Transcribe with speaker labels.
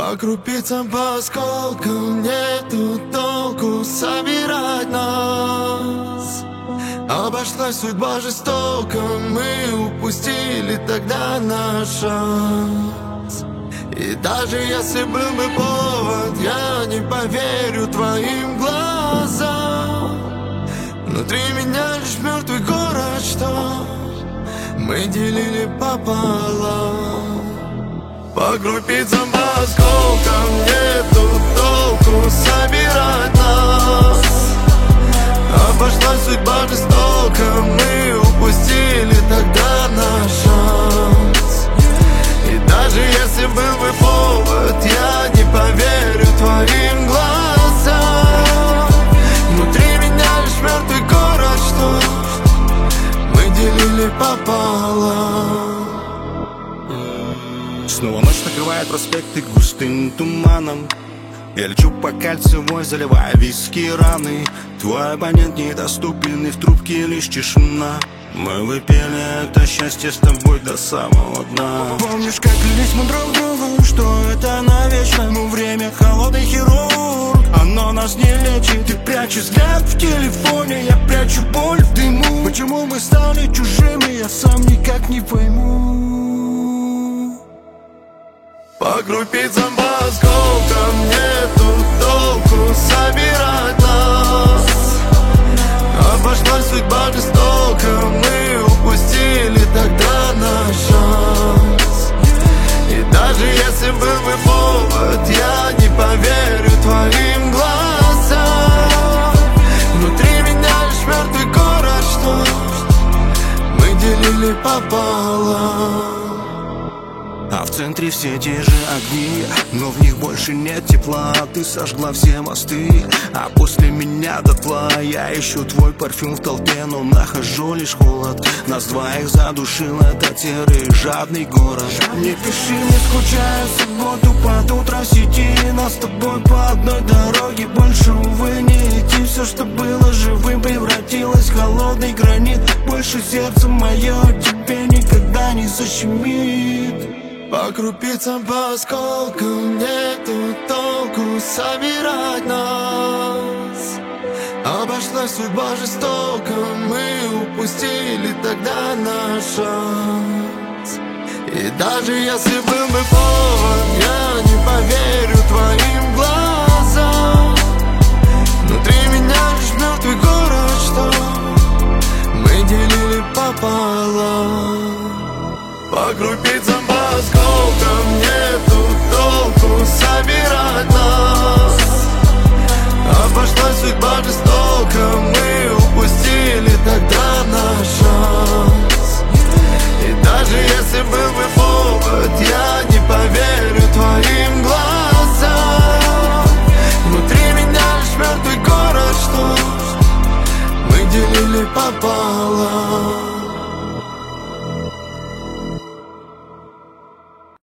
Speaker 1: По крупицам, по осколкам нету толку собирать нас. Обошлась судьба жестоко, мы упустили тогда наш шанс. И даже если был бы повод, я не поверю твоим глазам. Внутри меня лишь мертвый город, что мы делили пополам. По крупицам, по осколкам нету толку собирать нас. Обошлась судьба жестоко, мы упустили тогда наш шанс. И даже если был бы повод, я не поверю твоим глазам. Внутри меня лишь мертвый город, что мы делили пополам.
Speaker 2: Снова ночь накрывает проспекты густым туманом. Я лечу по кольцевой, заливая виски раны. Твой абонент недоступен, и в трубке лишь тишина. Мы выпили это счастье с тобой до самого дна. Помнишь, как клялись мы друг другу, что это навечно? Но время холодный хирург, оно нас не лечит. Ты прячешь взгляд в телефоне, я прячу боль в дыму. Почему мы стали чужими, я сам никак не пойму.
Speaker 1: По крупицам, по осколкам нету толку собирать нас. Обошлась судьба жестоко, мы упустили тогда наш шанс. И даже если был бы повод, я не поверю твоим глазам. Внутри меня лишь мертвый город, что мы делили пополам.
Speaker 2: А в центре все те же огни, но в них больше нет тепла. Ты сожгла все мосты, а после меня дотла. Я ищу твой парфюм в толпе, но нахожу лишь холод. Нас двоих задушил этот серый жадный город. Не пиши, не скучаю, в субботу под утро в сети. Нас с тобой по одной дороге больше, увы, не идти. Все, что было живым, превратилось в холодный гранит. Больше сердце мое тебе никогда не защемит.
Speaker 1: По крупицам, по осколкам нету толку собирать нас. Обошлась судьба жестоко, мы упустили тогда наш шанс. И даже если был бы повод, я не поверю твоим глазам. Внутри меня лишь мертвый город, что мы делили пополам. По крупицам, по осколкам нету толку собирать нас. Обошлась судьба жестоко, мы упустили тогда наш шанс. И даже если был бы повод, я не поверю твоим глазам. Внутри меня лишь мертвый город, что мы делили пополам.